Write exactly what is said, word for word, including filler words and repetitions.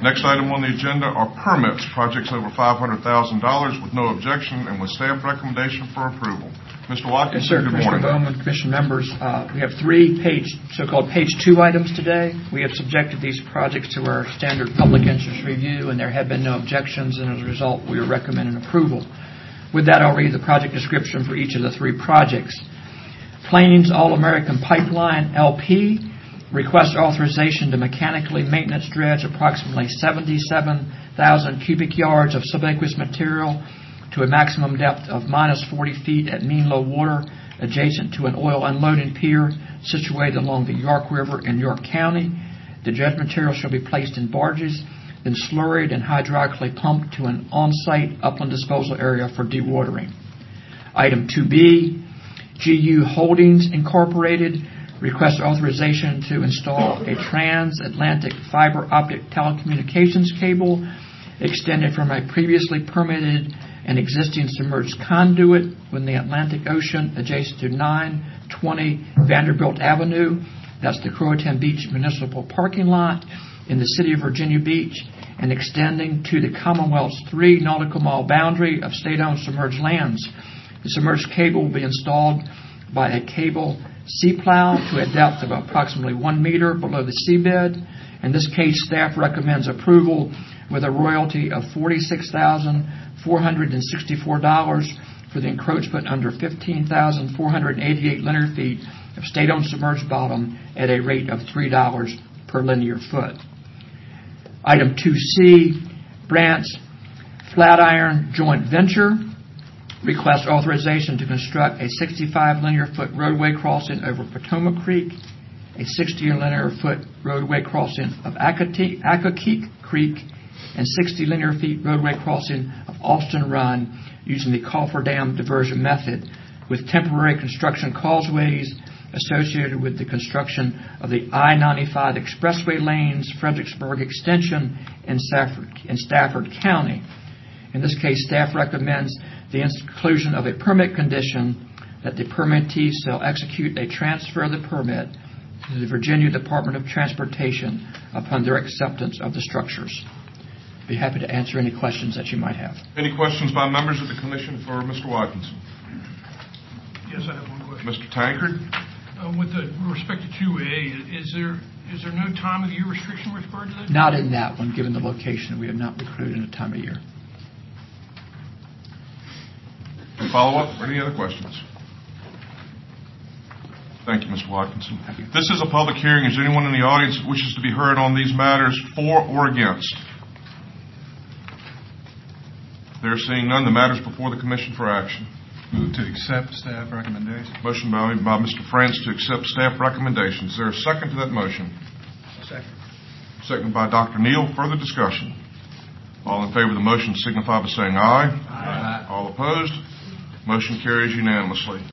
Next item on the agenda are permits, projects over five hundred thousand dollars with no objection and with staff recommendation for approval. Mister Watkins, yes, sir. good Commissioner morning. Bowman, Commission members, uh, we have three page, so-called page two items today. We have subjected these projects to our standard public interest review, and there have been no objections, and as a result, we are recommending approval. With that, I'll read the project description for each of the three projects. Plains All-American Pipeline, L P, request authorization to mechanically maintenance dredge approximately seventy-seven thousand cubic yards of subaqueous material to a maximum depth of minus forty feet at mean low water, adjacent to an oil unloading pier situated along the York River in York County. The dredge material shall be placed in barges, then slurried and hydraulically pumped to an on-site upland disposal area for dewatering. Item two B, G U Holdings Incorporated requests authorization to install a transatlantic fiber optic telecommunications cable extended from a previously permitted and existing submerged conduit within the Atlantic Ocean adjacent to nine twenty Vanderbilt Avenue. That's the Croatan Beach Municipal Parking Lot in the city of Virginia Beach, and extending to the Commonwealth's three nautical mile boundary of state-owned submerged lands. The submerged cable will be installed by a cable sea plow to a depth of approximately one meter below the seabed. In this case, staff recommends approval with a royalty of forty-six thousand four hundred sixty-four dollars for the encroachment under fifteen thousand four hundred eighty-eight linear feet of state-owned submerged bottom at a rate of three dollars per linear foot. Item two C, Brant's Flatiron Joint Venture requests authorization to construct a sixty-five linear foot roadway crossing over Potomac Creek, a sixty linear foot roadway crossing of Accokeek Creek, and sixty linear feet roadway crossing of Austin Run using the cofferdam diversion method, with temporary construction causeways associated with the construction of the I ninety-five expressway lanes, Fredericksburg Extension, in Stafford, in Stafford County. In this case, staff recommends the inclusion of a permit condition that the permittee shall execute a transfer of the permit to the Virginia Department of Transportation upon their acceptance of the structures. Be happy to answer any questions that you might have. Any questions by members of the Commission for Mister Watkinson? Yes, I have one question. Mister Tankard? Uh, with the, respect to two A, is there is there no time of year restriction with regard to that? Not in that one, given the location. We have not recruited a time of year. Follow up or any other questions? Thank you, Mister Watkinson. You. This is a public hearing. Is there anyone in the audience that wishes to be heard on these matters for or against? There seeing none, the matter is before the Commission for action. Move to accept staff recommendation. Motion by, by Mister France to accept staff recommendations. Is there a second to that motion? Second. Second by Doctor Neal. Further discussion? All in favor of the motion signify by saying aye. Aye. All opposed? Motion carries unanimously.